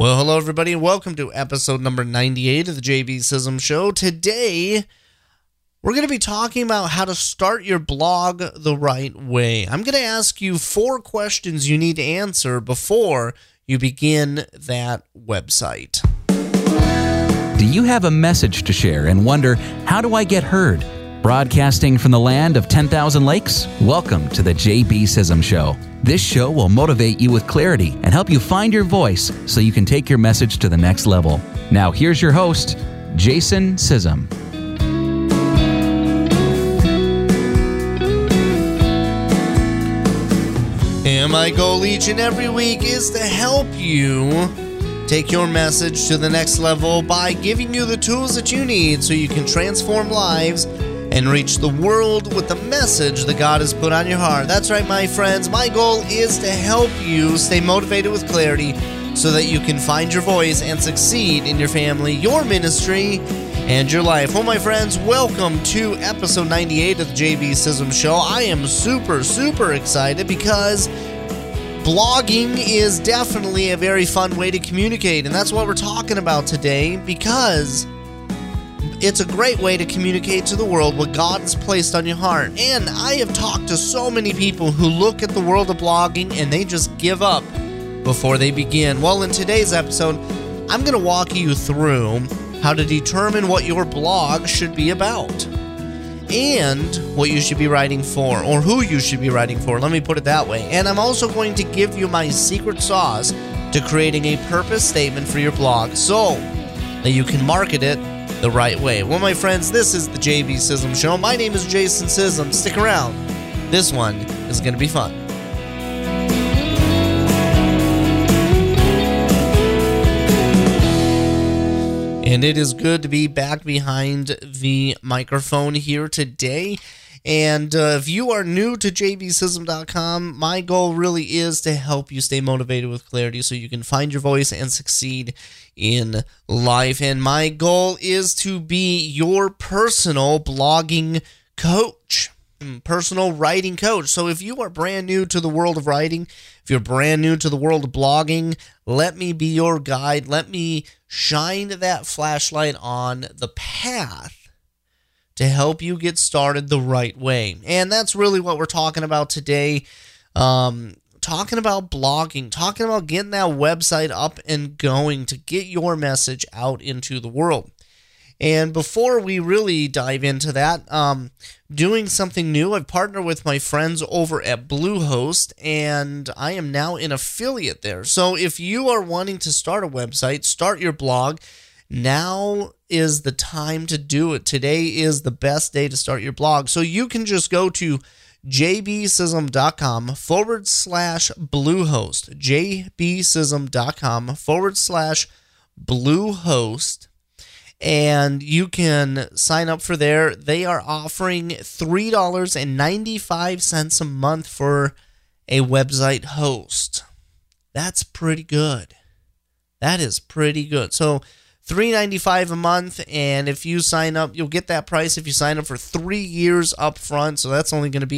Well, hello everybody, and welcome to episode number 98 of the JB Sism Show. Today, we're going to be talking about how to start your blog the right way. I'm going to ask you 4 questions you need to answer before you begin that website. Do you have a message to share and wonder, how do I get heard? Broadcasting from the land of 10,000 lakes? Welcome to the JB Sism Show. This show will motivate you with clarity and help you find your voice so you can take your message to the next level. Now here's your host, Jason Sism. And my goal each and every week is to help you take your message to the next level by giving you the tools that you need so you can transform lives and reach the world with the message that God has put on your heart. That's right, my friends. My goal is to help you stay motivated with clarity so that you can find your voice and succeed in your family, your ministry, and your life. Well, my friends, welcome to episode 98 of the JB Sism Show. I am super excited because blogging is definitely a very fun way to communicate, and that's what we're talking about today, because it's a great way to communicate to the world what God has placed on your heart. And I have talked to so many people who look at the world of blogging and they just give up before they begin. Well, in today's episode, I'm going to walk you through how to determine what your blog should be about and what you should be writing for, or who you should be writing for. Let me put it that way. And I'm also going to give you my secret sauce to creating a purpose statement for your blog so that you can market it the right way. Well, my friends, this is the JB Sism Show. My name is Jason Sism. Stick around. This one is going to be fun. And it is good to be back behind the microphone here today. And if you are new to jbsism.com, my goal really is to help you stay motivated with clarity so you can find your voice and succeed in life. And my goal is to be your personal blogging coach, personal writing coach. So if you are brand new to the world of writing, if you're brand new to the world of blogging, let me be your guide. Let me shine that flashlight on the path to help you get started the right way. And that's really what we're talking about today. Talking about blogging, talking about getting that website up and going to get your message out into the world. And before we really dive into that, doing something new, I've partnered with my friends over at Bluehost, and I am now an affiliate there. So if you are wanting to start a website, start your blog, now is the time to do it. Today is the best day to start your blog. So you can just go to jbsism.com/Bluehost, jbsism.com/Bluehost, and you can sign up for there. They are offering $3.95 a month for a website host. That's pretty good. That is pretty good. So $3.95 a month, and if you sign up, you'll get that price if you sign up for 3 years up front. So that's only going to be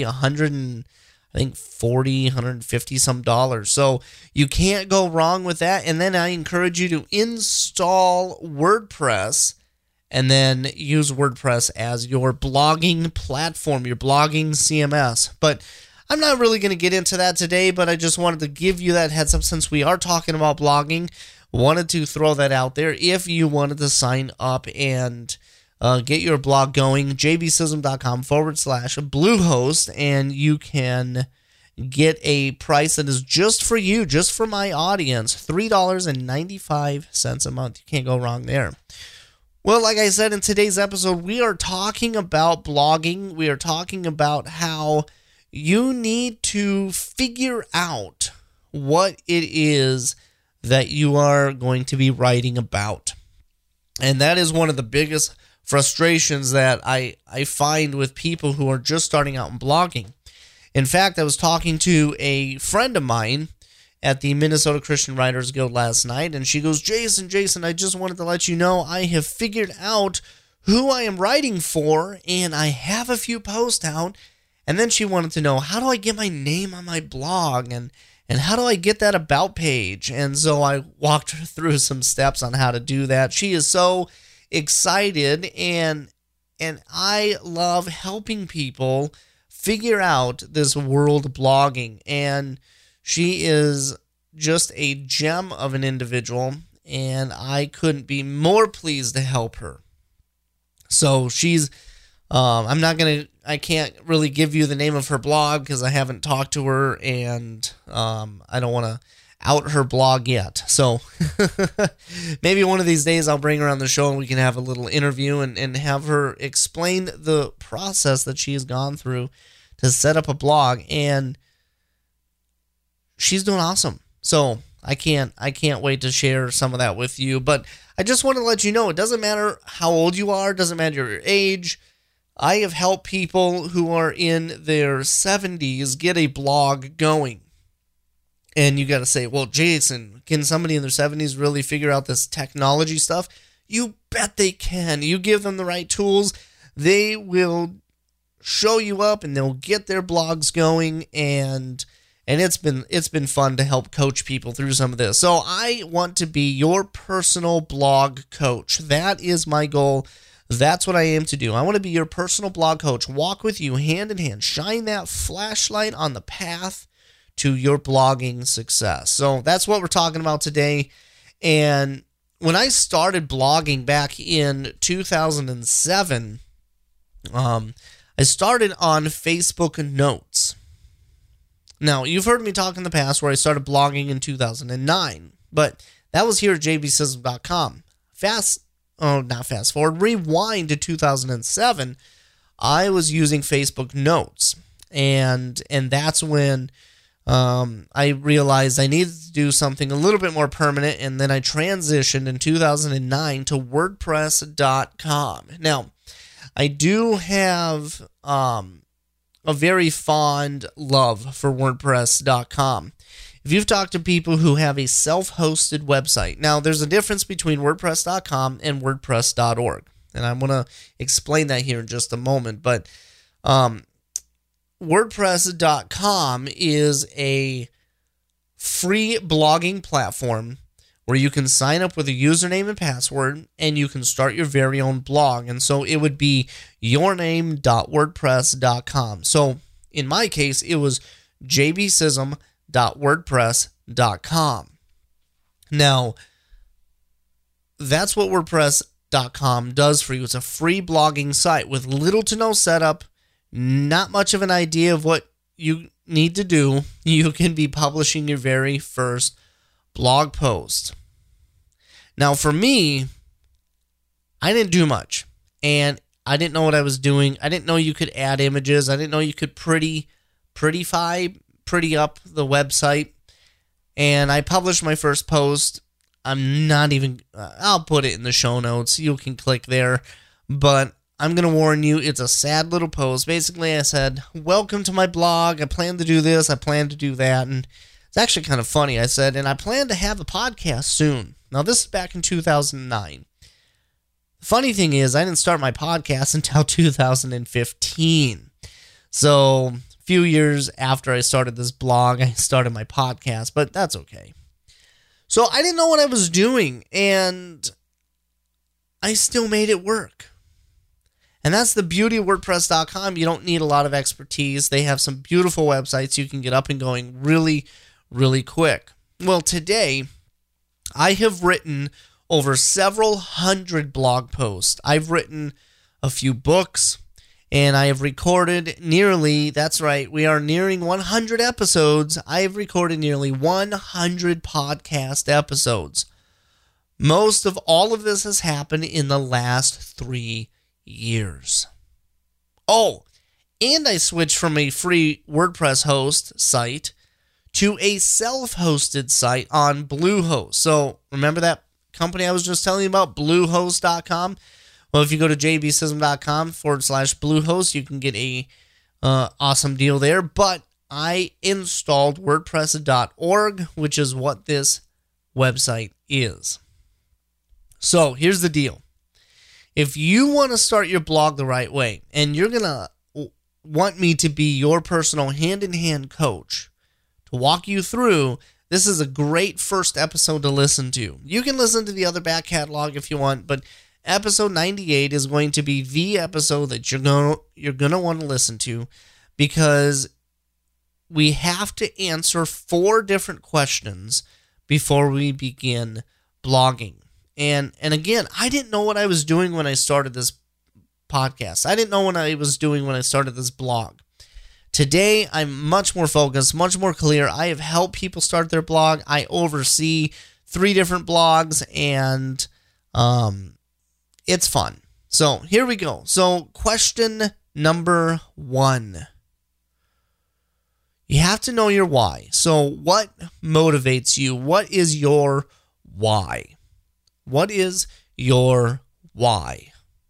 $150 some dollars. So you can't go wrong with that. And then I encourage you to install WordPress and then use WordPress as your blogging platform, your blogging CMS. But I'm not really going to get into that today, but I just wanted to give you that heads up since we are talking about blogging. Wanted to throw that out there. If you wanted to sign up and get your blog going, jbsism.com/Bluehost, and you can get a price that is just for you, just for my audience, $3.95 a month. You can't go wrong there. Well, like I said in today's episode, we are talking about blogging. We are talking about how you need to figure out what it is that you are going to be writing about. And that is one of the biggest frustrations that I find with people who are just starting out in blogging. In fact, I was talking to a friend of mine at the Minnesota Christian Writers Guild last night, and she goes, Jason, I just wanted to let you know I have figured out who I am writing for, and I have a few posts out. And then she wanted to know, how do I get my name on my blog? And And how do I get that about page? And so I walked her through some steps on how to do that. She is so excited, and I love helping people figure out this world of blogging. And she is just a gem of an individual, and I couldn't be more pleased to help her. So she's, I can't really give you the name of her blog because I haven't talked to her, and I don't want to out her blog yet. So maybe one of these days I'll bring her on the show and we can have a little interview and have her explain the process that she has gone through to set up a blog, and she's doing awesome. So I can't wait to share some of that with you. But I just want to let you know, it doesn't matter how old you are, it doesn't matter your age. I have helped people who are in their 70s get a blog going. And you got to say, well, Jason, can somebody in their 70s really figure out this technology stuff? You bet they can. You give them the right tools, they will show you up and they'll get their blogs going, and it's been fun to help coach people through some of this. So I want to be your personal blog coach. That is my goal. That's what I aim to do. I want to be your personal blog coach, walk with you hand in hand, shine that flashlight on the path to your blogging success. So that's what we're talking about today. And when I started blogging back in 2007, I started on Facebook Notes. Now, you've heard me talk in the past where I started blogging in 2009, but that was here at jbsysm.com. Rewind to 2007, I was using Facebook Notes, and that's when I realized I needed to do something a little bit more permanent, and then I transitioned in 2009 to WordPress.com. Now, I do have a very fond love for WordPress.com. If you've talked to people who have a self-hosted website, now there's a difference between WordPress.com and WordPress.org, and I'm going to explain that here in just a moment, but WordPress.com is a free blogging platform where you can sign up with a username and password, and you can start your very own blog. And so it would be yourname.wordpress.com. So in my case, it was jbsysm.wordpress.com. Now, that's what WordPress.com does for you. It's a free blogging site with little to no setup, not much of an idea of what you need to do. You can be publishing your very first blog post. Now, for me, I didn't do much, and I didn't know what I was doing. I didn't know you could add images. I didn't know you could pretty up the website, and I published my first post. I'll put it in the show notes. You can click there, but I'm going to warn you, it's a sad little post. Basically, I said, welcome to my blog. I plan to do this. I plan to do that. And it's actually kind of funny. I said, and I plan to have a podcast soon. Now, this is back in 2009. The funny thing is, I didn't start my podcast until 2015. So, a few years after I started this blog, I started my podcast, but that's okay. So, I didn't know what I was doing, and I still made it work. And that's the beauty of WordPress.com. You don't need a lot of expertise. They have some beautiful websites you can get up and going really, really quick. Well, today, I have written over several hundred blog posts. I've written a few books, and I have recorded nearly, that's right, we are nearing 100 episodes. I have recorded nearly 100 podcast episodes. Most of all of this has happened in the last 3 years. Oh, and I switched from a free WordPress host site to a self-hosted site on Bluehost. So remember that company I was just telling you about, Bluehost.com? Well, if you go to jbsysm.com/Bluehost, you can get a awesome deal there. But I installed WordPress.org, which is what this website is. So here's the deal. If you want to start your blog the right way, and you're going to want me to be your personal hand-in-hand coach, to walk you through, this is a great first episode to listen to. You can listen to the other back catalog if you want, but episode 98 is going to be the episode that you're going to want to listen to, because we have to answer 4 different questions before we begin blogging. And again, I didn't know what I was doing when I started this podcast. I didn't know what I was doing when I started this blog. Today, I'm much more focused, much more clear. I have helped people start their blog. I oversee 3 different blogs, and it's fun. So here we go. So question number 1. You have to know your why. So what motivates you? What is your why? What is your why?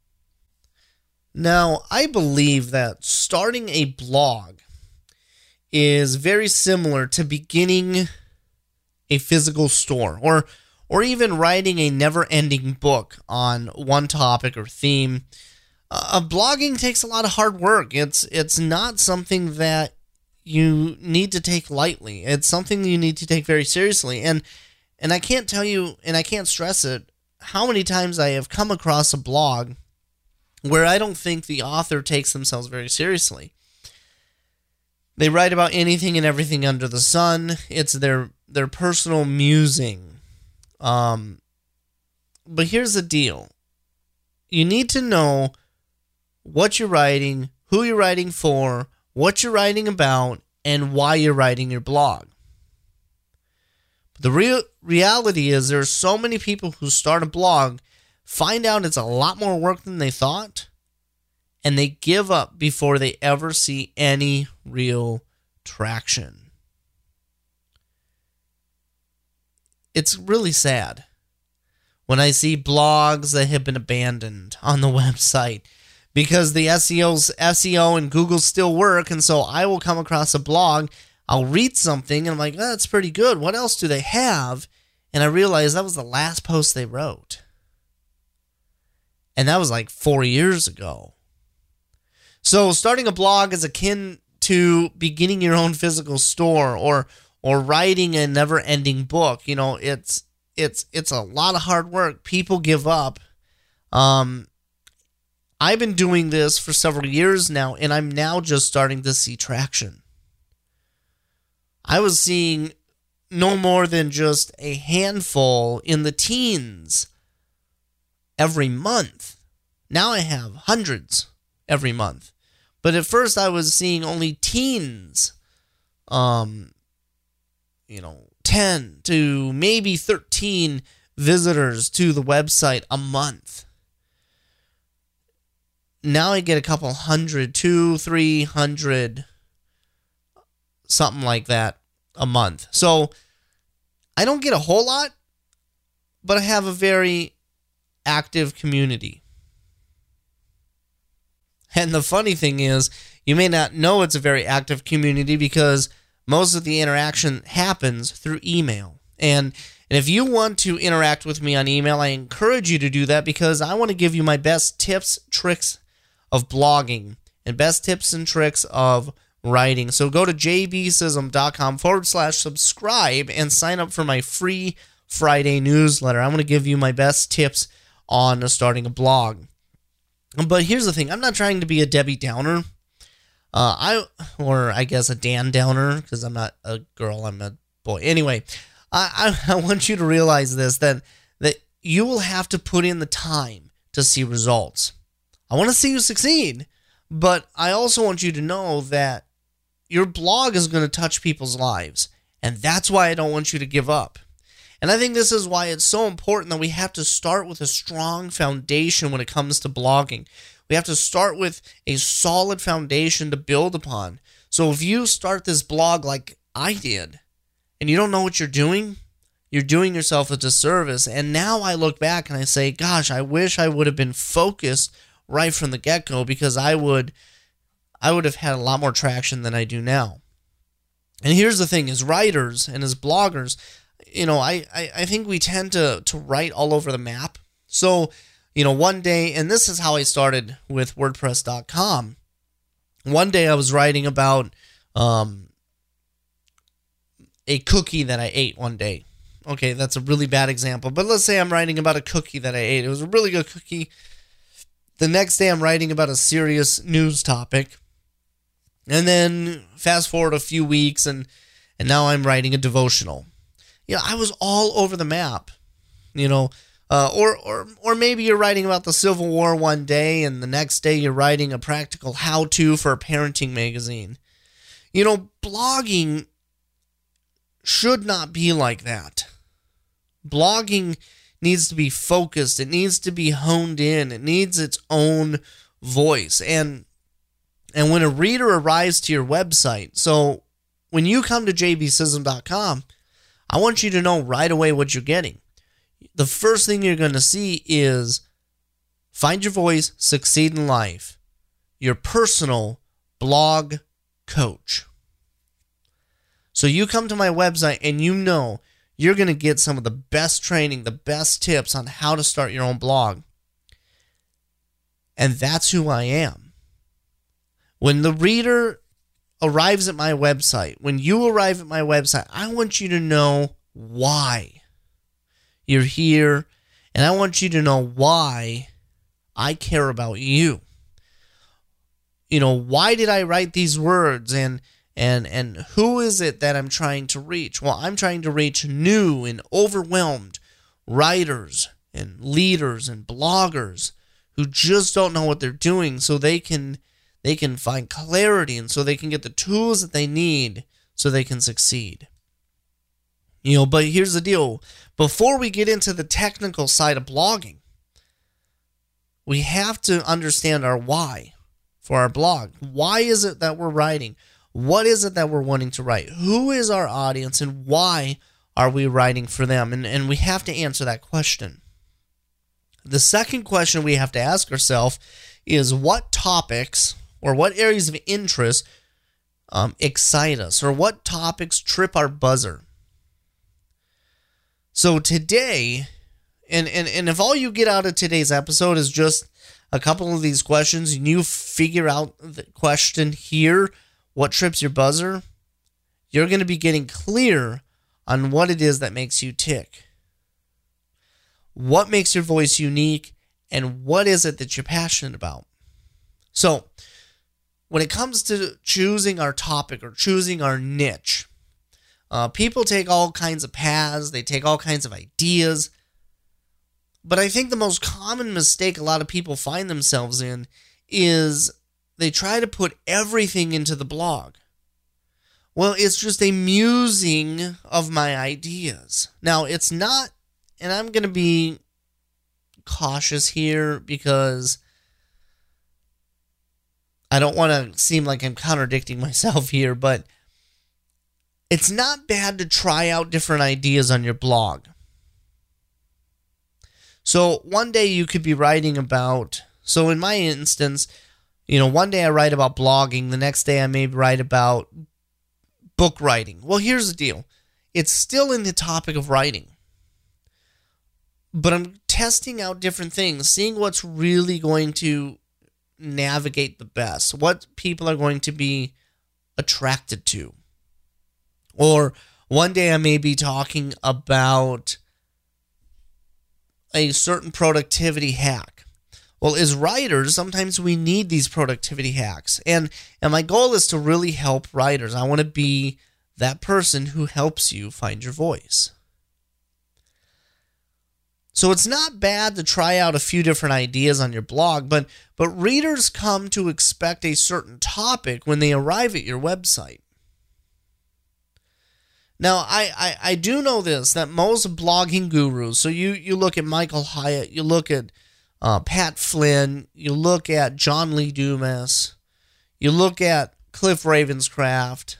Now, I believe that starting a blog is very similar to beginning a physical store, or even writing a never-ending book on one topic or theme. Blogging takes a lot of hard work. It's not something that you need to take lightly. It's something you need to take very seriously. And I can't tell you, and I can't stress it, how many times I have come across a blog where I don't think the author takes themselves very seriously. They write about anything and everything under the sun. It's their personal musing. But here's the deal. You need to know what you're writing, who you're writing for, what you're writing about, and why you're writing your blog. But the reality is there are so many people who start a blog, find out it's a lot more work than they thought, and they give up before they ever see any real traction. It's really sad when I see blogs that have been abandoned on the website because the SEO and Google still work, and so I will come across a blog, I'll read something, and I'm like, oh, that's pretty good. What else do they have? And I realize that was the last post they wrote. And that was like 4 years ago. So starting a blog is akin to beginning your own physical store or writing a never-ending book. You know, it's a lot of hard work. People give up. I've been doing this for several years now, and I'm now just starting to see traction. I was seeing no more than just a handful in the teens every month. Now I have hundreds every month. But at first I was seeing only teens, 10 to maybe 13 visitors to the website a month. Now I get a couple hundred, 200, 300, something like that a month. So I don't get a whole lot, but I have a very active community. And the funny thing is, you may not know it's a very active community because most of the interaction happens through email. And if you want to interact with me on email, I encourage you to do that because I want to give you my best tips, tricks of blogging and best tips and tricks of writing. So go to jbsism.com/subscribe and sign up for my free Friday newsletter. I'm going to give you my best tips on starting a blog. But here's the thing. I'm not trying to be a Debbie Downer. I guess a Dan Downer, because I'm not a girl, I'm a boy. Anyway, I want you to realize this, that you will have to put in the time to see results. I want to see you succeed, but I also want you to know that your blog is going to touch people's lives, and that's why I don't want you to give up. And I think this is why it's so important that we have to start with a strong foundation when it comes to blogging. We have to start with a solid foundation to build upon. So if you start this blog like I did, and you don't know what you're doing yourself a disservice. And now I look back and I say, gosh, I wish I would have been focused right from the get-go, because I would have had a lot more traction than I do now. And here's the thing, as writers and as bloggers, I think we tend to write all over the map. So, one day, and this is how I started with WordPress.com. One day I was writing about a cookie that I ate one day. Okay, that's a really bad example, but let's say I'm writing about a cookie that I ate. It was a really good cookie. The next day I'm writing about a serious news topic. And then fast forward a few weeks and now I'm writing a devotional. I was all over the map, or maybe you're writing about the Civil War one day and the next day you're writing a practical how-to for a parenting magazine. Blogging should not be like that. Blogging needs to be focused. It needs to be honed in. It needs its own voice. And when a reader arrives to your website, so when you come to jbsism.com, I want you to know right away what you're getting. The first thing you're going to see is find your voice, succeed in life. Your personal blog coach. So you come to my website and you're going to get some of the best training, the best tips on how to start your own blog. And that's who I am. When the reader arrives at my website, when you arrive at my website, I want you to know why you're here, and I want you to know why I care about you. Why did I write these words, and who is it that I'm trying to reach? Well, I'm trying to reach new and overwhelmed writers and leaders and bloggers who just don't know what they're doing, so they can find clarity, and so they can get the tools that they need so they can succeed. But here's the deal. Before we get into the technical side of blogging, we have to understand our why for our blog. Why is it that we're writing? What is it that we're wanting to write? Who is our audience, and why are we writing for them? And we have to answer that question. The second question we have to ask ourselves is what topics or what areas of interest excite us, or what topics trip our buzzer. So today, and if all you get out of today's episode is just a couple of these questions, and you figure out the question here, what trips your buzzer, you're going to be getting clear on what it is that makes you tick. What makes your voice unique, and what is it that you're passionate about? So, when it comes to choosing our topic or choosing our niche, people take all kinds of paths, they take all kinds of ideas, but I think the most common mistake a lot of people find themselves in is they try to put everything into the blog. Well, it's just a musing of my ideas. Now, it's not, and I'm going to be cautious here because I don't want to seem like I'm contradicting myself here, but it's not bad to try out different ideas on your blog. So one day you could be writing about, so in my instance, one day I write about blogging, the next day I may write about book writing. Well, here's the deal. It's still in the topic of writing, but I'm testing out different things, seeing what's really going to navigate the best, what people are going to be attracted to. Or one day I may be talking about a certain productivity hack. Well, as writers, sometimes we need these productivity hacks. And my goal is to really help writers. I want to be that person who helps you find your voice. So it's not bad to try out a few different ideas on your blog, but readers come to expect a certain topic when they arrive at your website. Now, I do know this, that most blogging gurus, so you look at Michael Hyatt, you look at Pat Flynn, you look at John Lee Dumas, you look at Cliff Ravenscraft,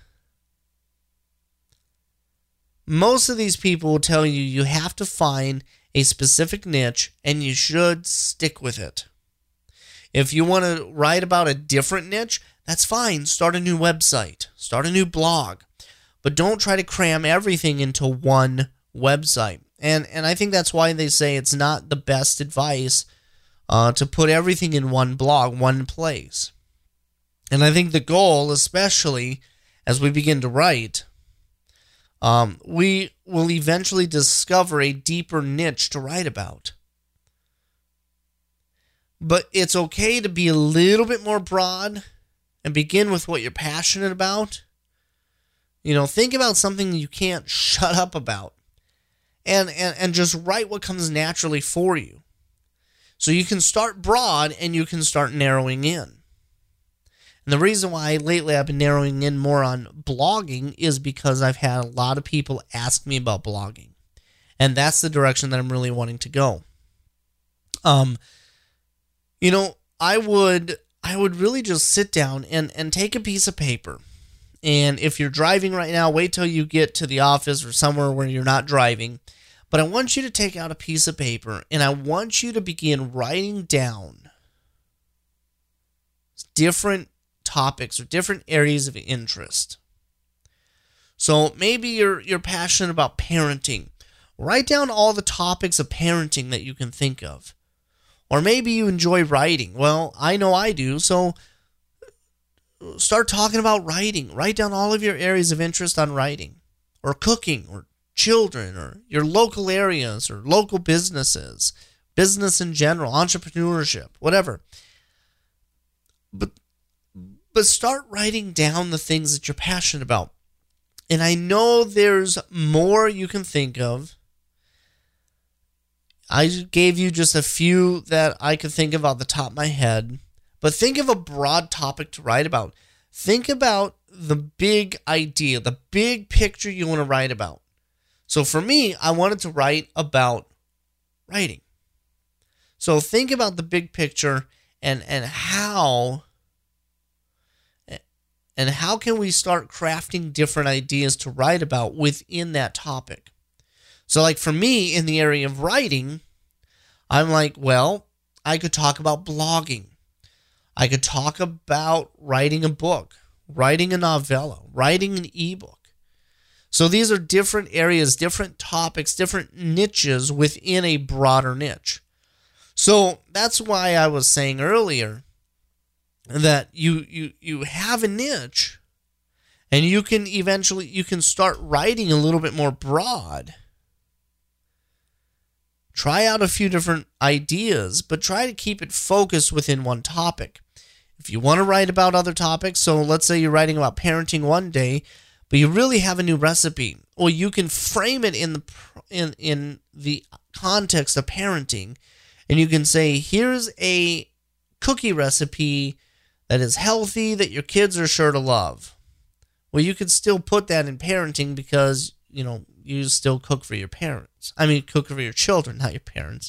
most of these people will tell you have to find a specific niche and you should stick with it. If you want to write about a different niche, that's fine. Start a new website, start a new blog. But don't try to cram everything into one website. And I think that's why they say it's not the best advice to put everything in one blog, one place. And I think the goal, especially as we begin to write, We will eventually discover a deeper niche to write about. But it's okay to be a little bit more broad and begin with what you're passionate about. Think about something you can't shut up about. And just write what comes naturally for you. So you can start broad and you can start narrowing in. And the reason why lately I've been narrowing in more on blogging is because I've had a lot of people ask me about blogging. And that's the direction that I'm really wanting to go. I would really just sit down and take a piece of paper. And if you're driving right now, wait till you get to the office or somewhere where you're not driving. But I want you to take out a piece of paper and I want you to begin writing down different topics or different areas of interest. So maybe you're passionate about parenting. Write down all the topics of parenting that you can think of. Or maybe you enjoy writing. Well, I know I do, so start talking about writing. Write down all of your areas of interest on writing, or cooking, or children, or your local areas, or local businesses, business in general, entrepreneurship, whatever. But start writing down the things that you're passionate about. And I know there's more you can think of. I gave you just a few that I could think of off the top of my head. But think of a broad topic to write about. Think about the big idea, the big picture you want to write about. So for me, I wanted to write about writing. So think about the big picture and how can we start crafting different ideas to write about within that topic. So like for me in the area of writing, I'm like, well, I could talk about blogging. I could talk about writing a book, writing a novella, writing an ebook. So these are different areas, different topics, different niches within a broader niche. So that's why I was saying earlier that you have a niche and you can start writing a little bit more broad. Try out a few different ideas, but try to keep it focused within one topic. If you want to write about other topics, so let's say you're writing about parenting one day, but you really have a new recipe, or you can frame it in the context of parenting, and you can say, here's a cookie recipe that is healthy that your kids are sure to love. Well, you could still put that in parenting because, you still cook for your parents. Cook for your children, not your parents.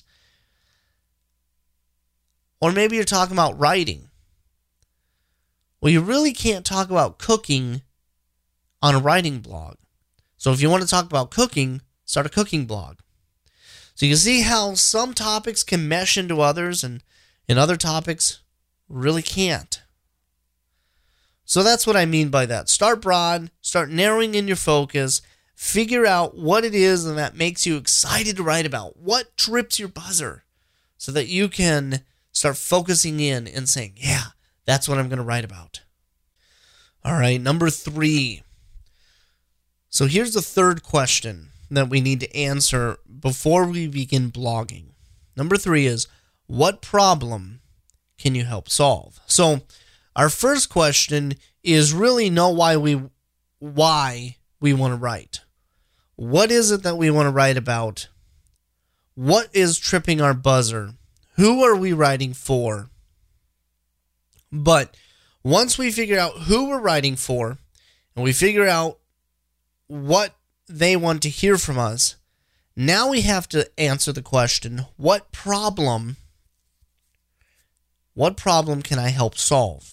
Or maybe you're talking about writing. Well, you really can't talk about cooking on a writing blog. So if you want to talk about cooking, start a cooking blog. So you see how some topics can mesh into others and other topics really can't. So that's what I mean by that. Start broad, start narrowing in your focus, figure out what it is that makes you excited to write about. What trips your buzzer so that you can start focusing in and saying, yeah, that's what I'm going to write about. All right, number 3. So here's the third question that we need to answer before we begin blogging. Number 3 is, what problem can you help solve? So our first question is really know why we want to write. What is it that we want to write about? What is tripping our buzzer? Who are we writing for? But once we figure out who we're writing for, and we figure out what they want to hear from us, now we have to answer the question, what problem can I help solve?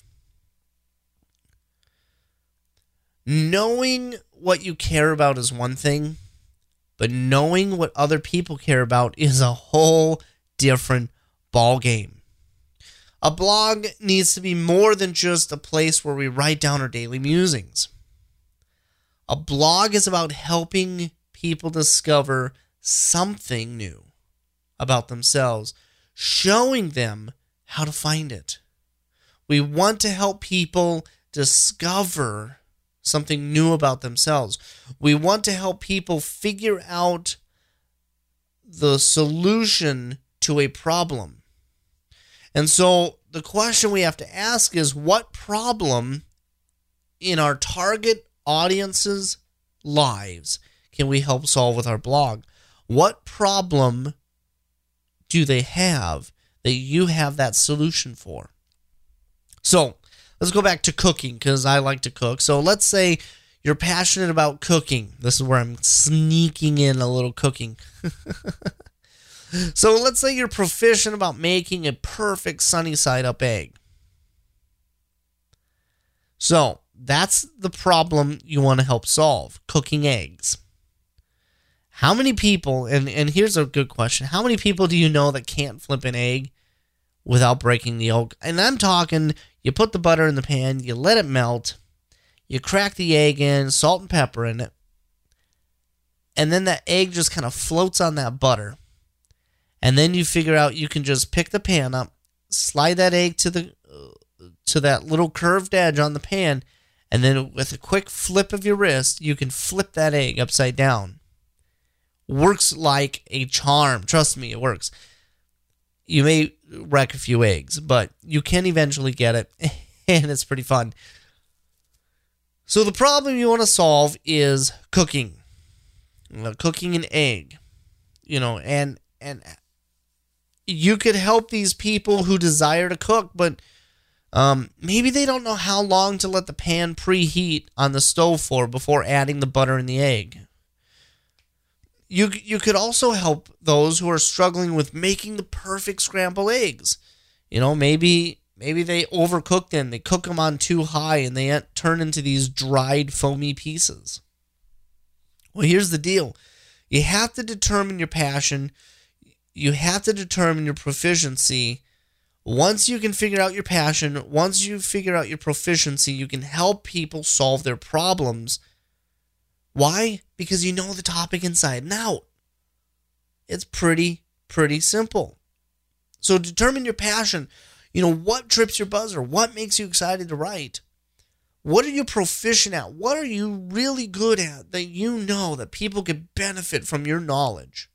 Knowing what you care about is one thing, but knowing what other people care about is a whole different ballgame. A blog needs to be more than just a place where we write down our daily musings. A blog is about helping people discover something new about themselves, showing them how to find it. We want to help people discover something new about themselves. We want to help people figure out the solution to a problem. And so the question we have to ask is, what problem in our target audience's lives can we help solve with our blog? What problem do they have that you have that solution for? So let's go back to cooking, because I like to cook. So let's say you're passionate about cooking. This is where I'm sneaking in a little cooking. So let's say you're proficient about making a perfect sunny side up egg. So that's the problem you want to help solve, cooking eggs. How many people, and here's a good question, how many people do you know that can't flip an egg without breaking the yolk? And I'm talking, you put the butter in the pan, you let it melt, you crack the egg in, salt and pepper in it, and then that egg just kind of floats on that butter. And then you figure out you can just pick the pan up, slide that egg to that little curved edge on the pan, and then with a quick flip of your wrist, you can flip that egg upside down. Works like a charm. Trust me, it works. You may wreck a few eggs, but you can eventually get it, and it's pretty fun. So the problem you want to solve is cooking. Cooking an egg. And you could help these people who desire to cook, but maybe they don't know how long to let the pan preheat on the stove for before adding the butter and the egg. You could also help those who are struggling with making the perfect scrambled eggs. Maybe they overcook them, they cook them on too high, and they turn into these dried, foamy pieces. Well, here's the deal. You have to determine your passion. You have to determine your proficiency. Once you can figure out your passion, once you figure out your proficiency, you can help people solve their problems. Why? Because you know the topic inside and out. It's pretty simple. So determine your passion. What trips your buzzer? What makes you excited to write? What are you proficient at? What are you really good at that you know that people could benefit from your knowledge?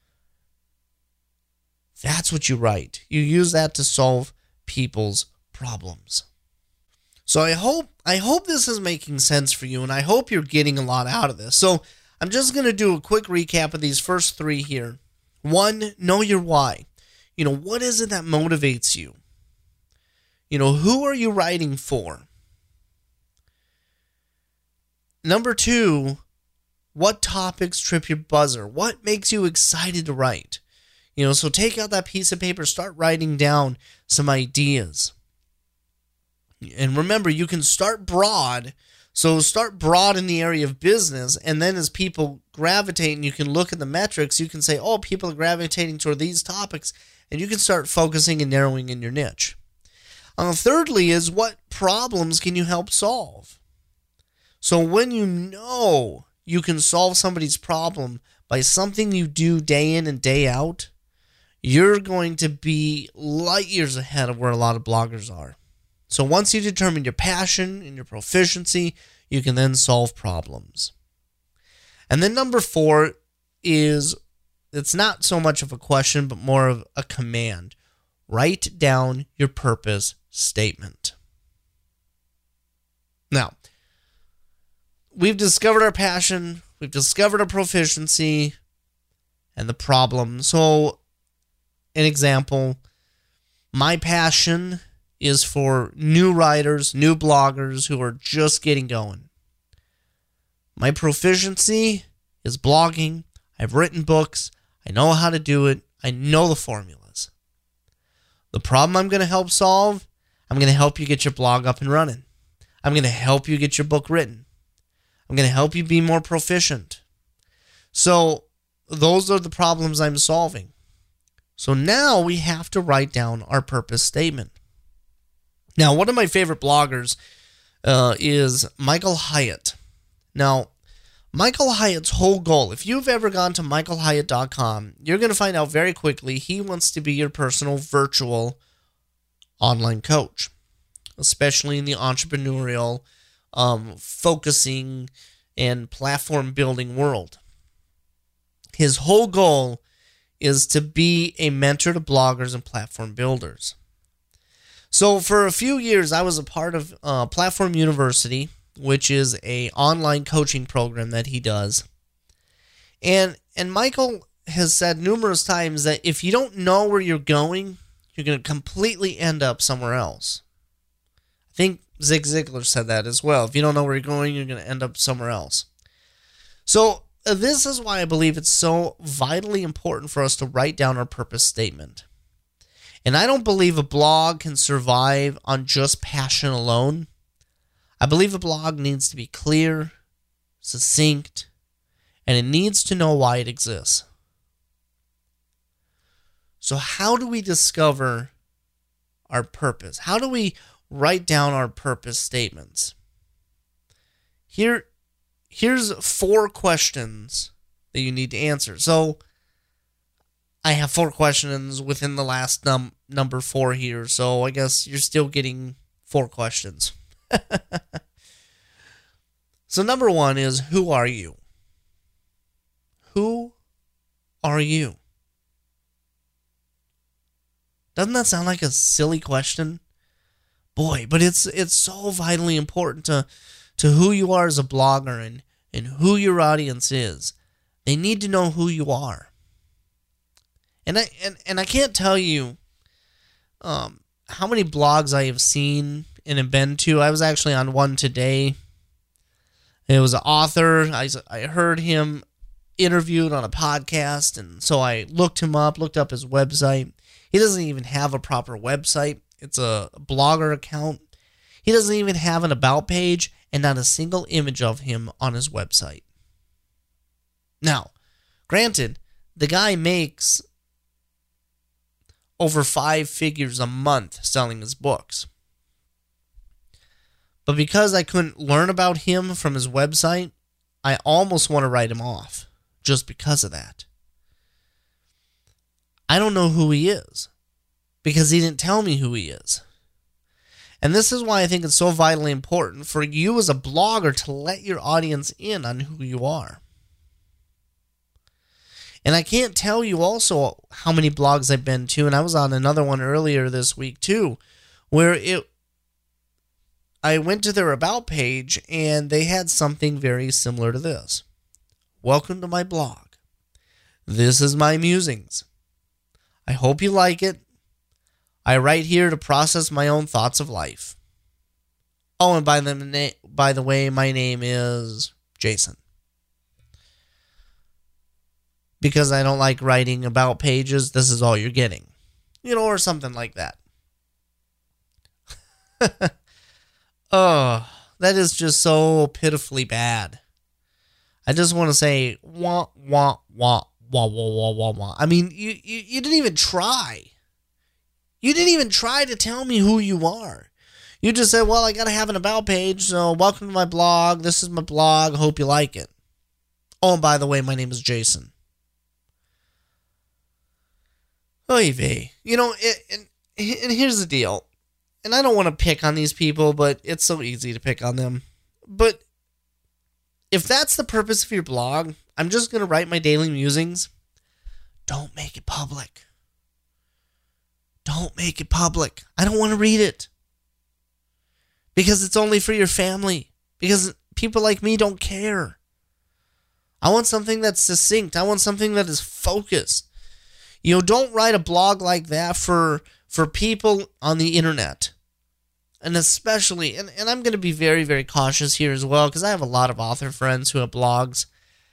That's what you write. You use that to solve people's problems. So I hope this is making sense for you, and I hope you're getting a lot out of this. So I'm just going to do a quick recap of these first three here. 1, know your why. What is it that motivates you? Who are you writing for? Number 2, what topics trip your buzzer? What makes you excited to write? So take out that piece of paper, start writing down some ideas. And remember, you can start broad. So start broad in the area of business, and then as people gravitate and you can look at the metrics, you can say, oh, people are gravitating toward these topics, and you can start focusing and narrowing in your niche. Thirdly is, what problems can you help solve? So when you know you can solve somebody's problem by something you do day in and day out, you're going to be light years ahead of where a lot of bloggers are. So once you determine your passion and your proficiency, you can then solve problems. And then number 4 is, it's not so much of a question, but more of a command. Write down your purpose statement. Now, we've discovered our passion, we've discovered our proficiency, and the problem. So, an example, my passion is for new writers, new bloggers who are just getting going. My proficiency is blogging. I've written books. I know how to do it. I know the formulas. The problem I'm going to help solve, I'm going to help you get your blog up and running. I'm going to help you get your book written. I'm going to help you be more proficient. So those are the problems I'm solving. So now we have to write down our purpose statement. Now, one of my favorite bloggers is Michael Hyatt. Now, Michael Hyatt's whole goal, if you've ever gone to michaelhyatt.com, you're going to find out very quickly he wants to be your personal virtual online coach, especially in the entrepreneurial focusing and platform building world. His whole goal is to be a mentor to bloggers and platform builders. So for a few years, I was a part of Platform University, which is an online coaching program that he does. And Michael has said numerous times that if you don't know where you're going, you're going to completely end up somewhere else. I think Zig Ziglar said that as well. If you don't know where you're going, you're going to end up somewhere else. So this is why I believe it's so vitally important for us to write down our purpose statement. And I don't believe a blog can survive on just passion alone. I believe a blog needs to be clear, succinct, and it needs to know why it exists. So how do we discover our purpose? How do we write down our purpose statements? Here's 4 questions that you need to answer. So I have 4 questions within the last number 4 here, so I guess you're still getting 4 questions. So number 1 is, who are you? Who are you? Doesn't that sound like a silly question? Boy, but it's so vitally important to who you are as a blogger and who your audience is. They need to know who you are. And I can't tell you how many blogs I have seen and have been to. I was actually on one today. It was an author. I heard him interviewed on a podcast, and so I looked him up, looked up his website. He doesn't even have a proper website. It's a blogger account. He doesn't even have an about page and not a single image of him on his website. Now, granted, the guy makes over 5 figures a month selling his books. But because I couldn't learn about him from his website, I almost want to write him off just because of that. I don't know who he is because he didn't tell me who he is. And this is why I think it's so vitally important for you as a blogger to let your audience in on who you are. And I can't tell you also how many blogs I've been to, and I was on another one earlier this week too, where I went to their about page and they had something very similar to this. Welcome to my blog. This is my musings. I hope you like it. I write here to process my own thoughts of life. Oh, and by the way, my name is Jason. Because I don't like writing about pages, this is all you're getting. Or something like that. Oh, that is just so pitifully bad. I just want to say, wah, wah, wah, wah, wah, wah, wah, wah. I mean, you didn't even try. You didn't even try to tell me who you are. You just said, well, I got to have an about page, so welcome to my blog. This is my blog. Hope you like it. Oh, and by the way, my name is Jason. Oy vey. And here's the deal. And I don't want to pick on these people, but it's so easy to pick on them. But if that's the purpose of your blog, I'm just going to write my daily musings. Don't make it public. Don't make it public. I don't want to read it. Because it's only for your family. Because people like me don't care. I want something that's succinct. I want something that is focused. Don't write a blog like that for people on the internet. And especially, and I'm going to be very, very cautious here as well, because I have a lot of author friends who have blogs.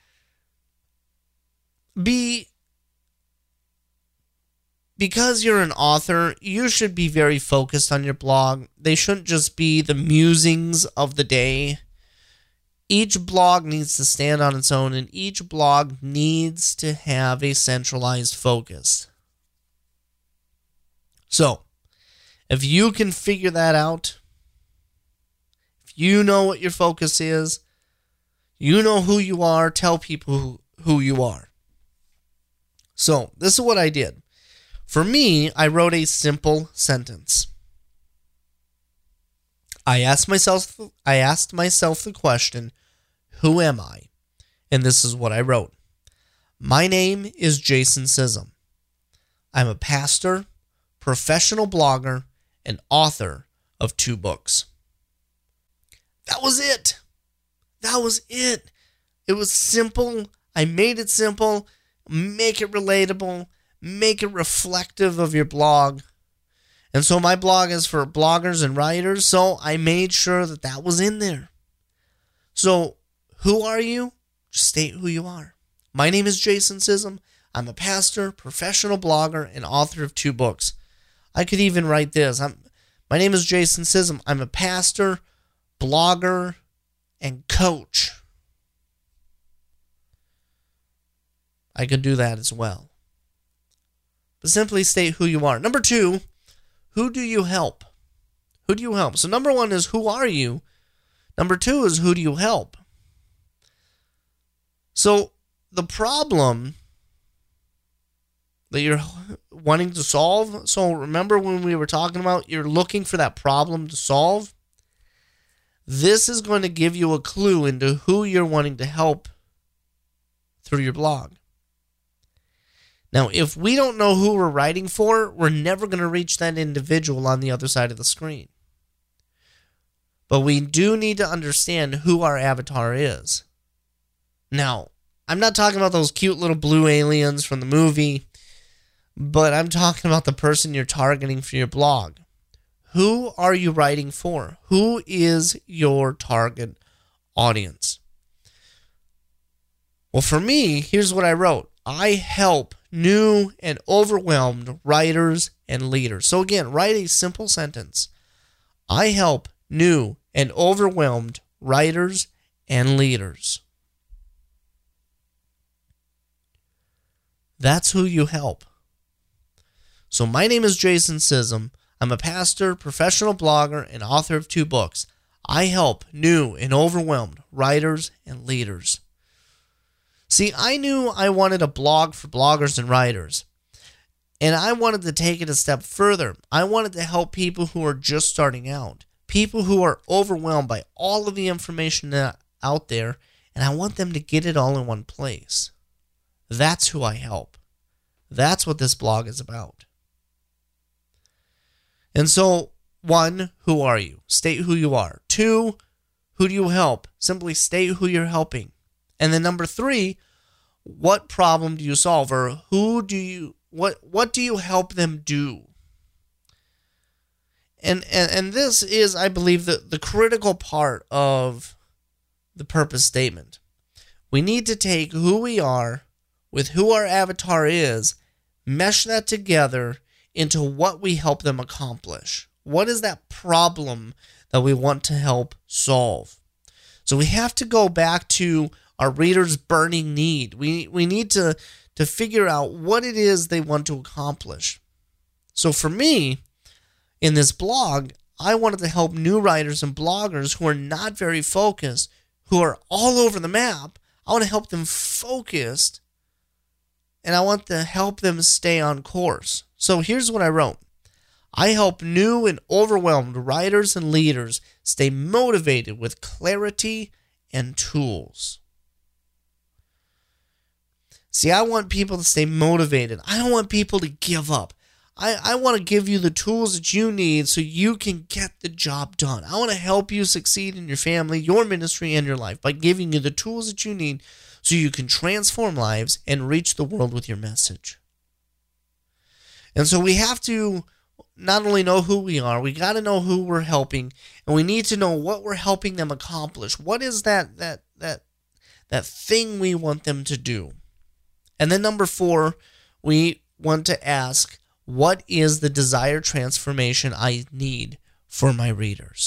Because you're an author, you should be very focused on your blog. They shouldn't just be the musings of the day. Each blog needs to stand on its own, and each blog needs to have a centralized focus. So, if you can figure that out, if you know what your focus is, you know who you are, tell people who you are. So, this is what I did. For me, I wrote a simple sentence. I asked myself the question, who am I? And this is what I wrote. My name is Jason Sissom. I'm a pastor, professional blogger, and author of 2 books. That was it. That was it. It was simple. I made it simple. Make it relatable. Make it reflective of your blog. And so my blog is for bloggers and writers, so I made sure that that was in there. So who are you? Just state who you are. My name is Jason Sissom. I'm a pastor, professional blogger, and author of 2 books. I could even write this. My name is Jason Sissom. I'm a pastor, blogger, and coach. I could do that as well. But simply state who you are. Number 2, who do you help? Who do you help? So number 1 is who are you? Number 2 is who do you help? So the problem that you're wanting to solve, so remember when we were talking about you're looking for that problem to solve? This is going to give you a clue into who you're wanting to help through your blog. Now, if we don't know who we're writing for, we're never going to reach that individual on the other side of the screen. But we do need to understand who our avatar is. Now, I'm not talking about those cute little blue aliens from the movie, but I'm talking about the person you're targeting for your blog. Who are you writing for? Who is your target audience? Well, for me, here's what I wrote. I help new and overwhelmed writers and leaders. So again, write a simple sentence. I help new and overwhelmed writers and leaders. That's who you help. So my name is Jason Sissom. I'm a pastor, professional blogger, and author of 2 books. I help new and overwhelmed writers and leaders. See, I knew I wanted a blog for bloggers and writers, and I wanted to take it a step further. I wanted to help people who are just starting out, people who are overwhelmed by all of the information out there, and I want them to get it all in one place. That's who I help. That's what this blog is about. And so, 1, who are you? State who you are. 2, who do you help? Simply state who you're helping. And then number 3, what problem do you solve, or what do you help them do? And this is, I believe, the critical part of the purpose statement. We need to take who we are with who our avatar is, mesh that together into what we help them accomplish. What is that problem that we want to help solve? So we have to go back to our readers' burning need. We need to figure out what it is they want to accomplish. So for me, in this blog, I wanted to help new writers and bloggers who are not very focused, who are all over the map. I want to help them focused, and I want to help them stay on course. So here's what I wrote. I help new and overwhelmed writers and leaders stay motivated with clarity and tools. See, I want people to stay motivated. I don't want people to give up. I want to give you the tools that you need so you can get the job done. I want to help you succeed in your family, your ministry, and your life by giving you the tools that you need so you can transform lives and reach the world with your message. And so we have to not only know who we are, we got to know who we're helping, and we need to know what we're helping them accomplish. What is that thing we want them to do? And then number 4, we want to ask, what is the desired transformation I need for my readers?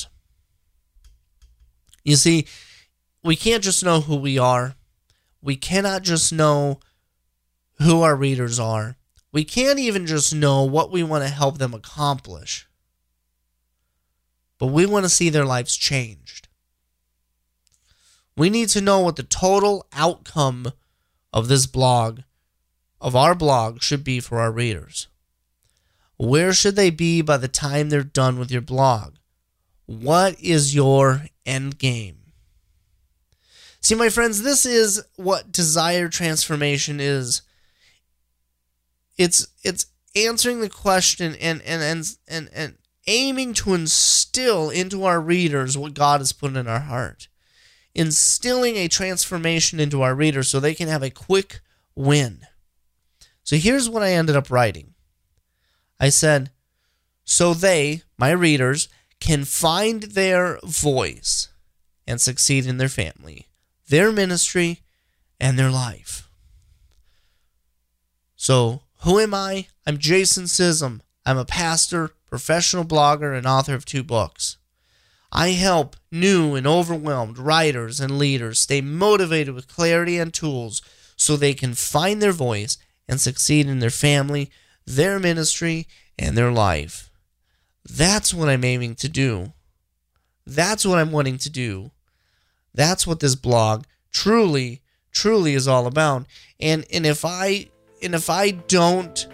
You see, we can't just know who we are. We cannot just know who our readers are. We can't even just know what we want to help them accomplish. But we want to see their lives changed. We need to know what the total outcome of this blog, of our blog, should be for our readers. Where should they be by the time they're done with your blog? What is your end game? See, my friends, this is what desire transformation is. It's answering the question and aiming to instill into our readers what God has put in our heart. Instilling a transformation into our readers so they can have a quick win. So here's what I ended up writing. I said, so they, my readers, can find their voice and succeed in their family, their ministry, and their life. So, who am I? I'm Jason Sism. I'm a pastor, professional blogger, and author of 2 books. I help new and overwhelmed writers and leaders stay motivated with clarity and tools so they can find their voice and succeed in their family, their ministry, and their life. That's what I'm aiming to do. That's what I'm wanting to do. That's what this blog truly is all about. And if I don't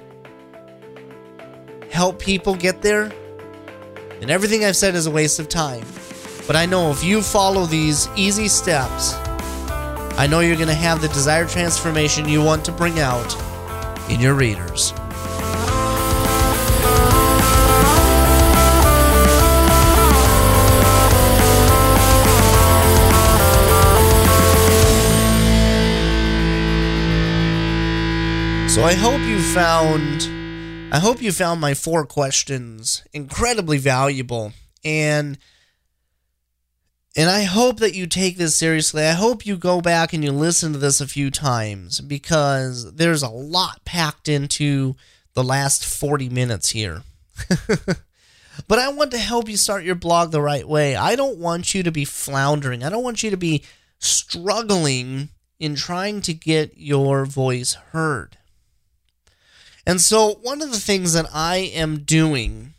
help people get there, then everything I've said is a waste of time. But I know if you follow these easy steps, I know you're going to have the desired transformation you want to bring out in your readers. So I hope you found my 4 questions incredibly valuable, and I hope that you take this seriously. I hope you go back and you listen to this a few times, because there's a lot packed into the last 40 minutes here. But I want to help you start your blog the right way. I don't want you to be floundering. I don't want you to be struggling in trying to get your voice heard. And so one of the things that I'm doing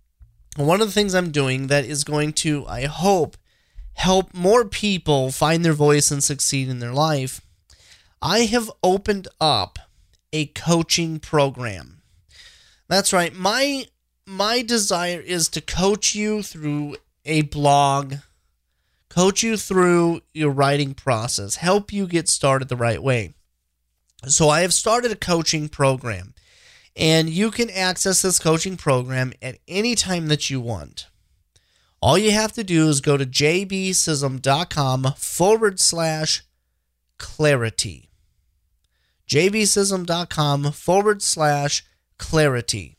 that is going to, I hope, help more people find their voice and succeed in their life, I have opened up a coaching program. That's right. My desire is to coach you through a blog, coach you through your writing process, help you get started the right way. So I have started a coaching program. And you can access this coaching program at any time that you want. All you have to do is go to jbsism.com/clarity. jbsism.com/clarity.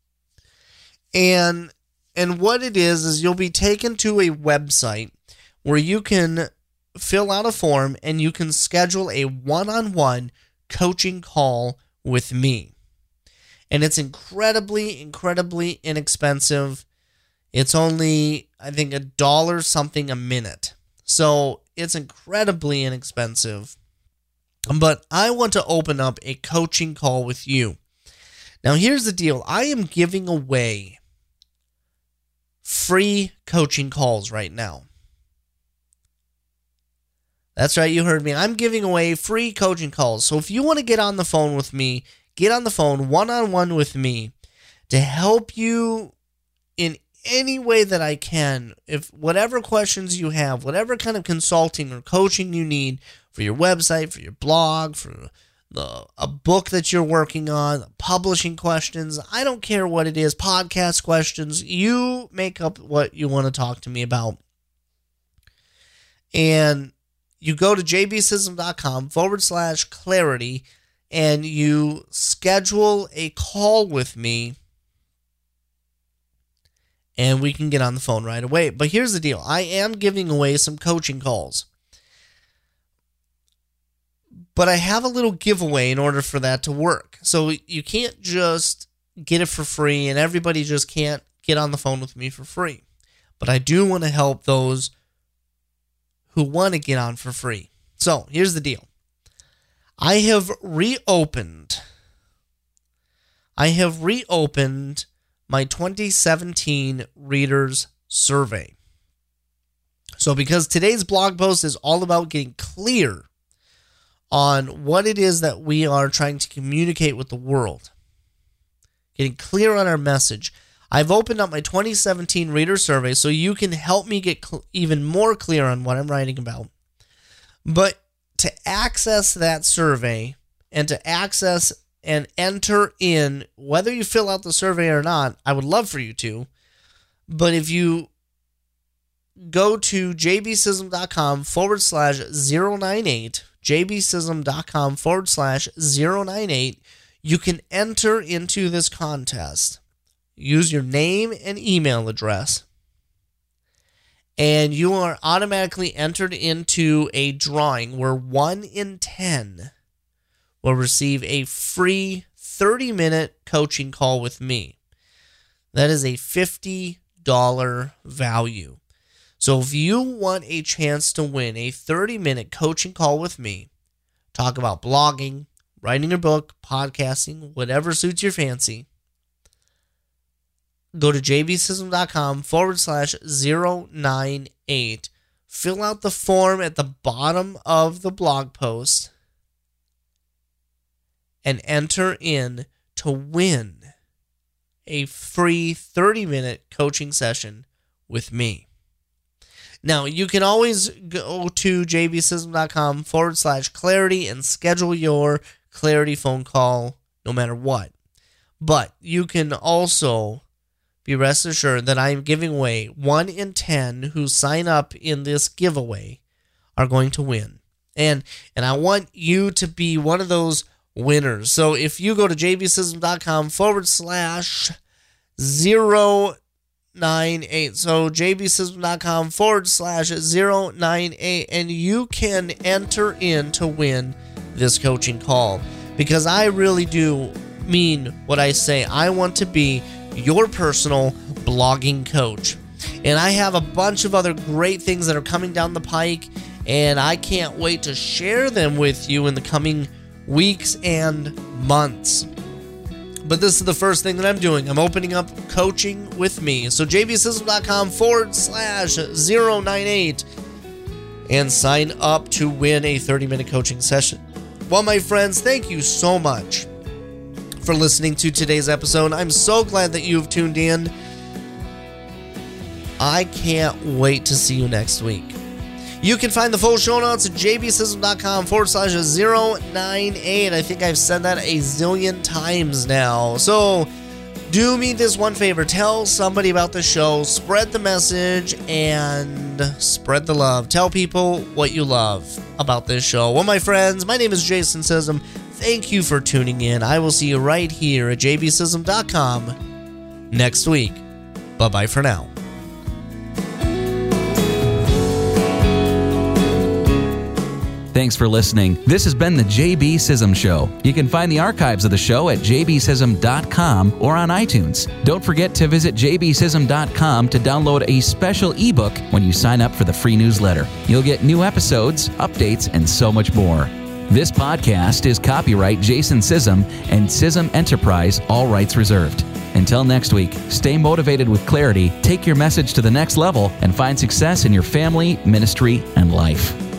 And what it is you'll be taken to a website where you can fill out a form and you can schedule a one-on-one coaching call with me. And it's incredibly inexpensive. It's only, I think, $1 something a minute. So it's incredibly inexpensive. But I want to open up a coaching call with you. Now, here's the deal. I am giving away free coaching calls right now. That's right, you heard me. I'm giving away free coaching calls. So if you want to get on the phone with me, get on the phone one-on-one with me to help you in any way that I can. If whatever questions you have, whatever kind of consulting or coaching you need for your website, for your blog, for a book that you're working on, publishing questions, I don't care what it is, podcast questions, you make up what you want to talk to me about. And you go to jbsism.com/clarity and you schedule a call with me, and we can get on the phone right away. But here's the deal. I am giving away some coaching calls. But I have a little giveaway in order for that to work. So you can't just get it for free, and everybody just can't get on the phone with me for free. But I do want to help those who want to get on for free. So here's the deal. I have reopened my 2017 Readers Survey. So because today's blog post is all about getting clear on what it is that we are trying to communicate with the world, getting clear on our message, I've opened up my 2017 reader survey so you can help me get even more clear on what I'm writing about. But to access that survey and to access and enter in, whether you fill out the survey or not, I would love for you to. But if you go to jbsism.com/098, jbsism.com/098, you can enter into this contest. Use your name and email address, and you are automatically entered into a drawing where 1 in 10 will receive a free 30-minute coaching call with me. That is a $50 value. So if you want a chance to win a 30-minute coaching call with me, talk about blogging, writing a book, podcasting, whatever suits your fancy, go to jbsism.com/098. Fill out the form at the bottom of the blog post and enter in to win a free 30-minute coaching session with me. Now, you can always go to jbsism.com/clarity and schedule your clarity phone call no matter what. But you can also be rest assured that I am giving away 1 in 10 who sign up in this giveaway are going to win. And I want you to be one of those winners. So if you go to jbsism.com/098, so jbsism.com/098, and you can enter in to win this coaching call, because I really do mean what I say. I want to be your personal blogging coach, and I have a bunch of other great things that are coming down the pike, and I can't wait to share them with you in the coming weeks and months. But this is the first thing that I'm doing. I'm opening up coaching with me. So jbsism.com/098 and sign up to win a 30-minute coaching session. Well, my friends, thank you so much for listening to today's episode. I'm so glad that you've tuned in. I can't wait to see you next week. You can find the full show notes at jbsism.com/098. I think I've said that a zillion times now. So do me this one favor. Tell somebody about the show. Spread the message and spread the love. Tell people what you love about this show. Well, my friends, my name is Jason Sism. Thank you for tuning in. I will see you right here at jbsism.com next week. Bye-bye for now. Thanks for listening. This has been the JB Sism Show. You can find the archives of the show at jbsism.com or on iTunes. Don't forget to visit jbsism.com to download a special ebook when you sign up for the free newsletter. You'll get new episodes, updates, and so much more. This podcast is copyright Jason Sism and Sism Enterprise, all rights reserved. Until next week, stay motivated with clarity, take your message to the next level, and find success in your family, ministry, and life.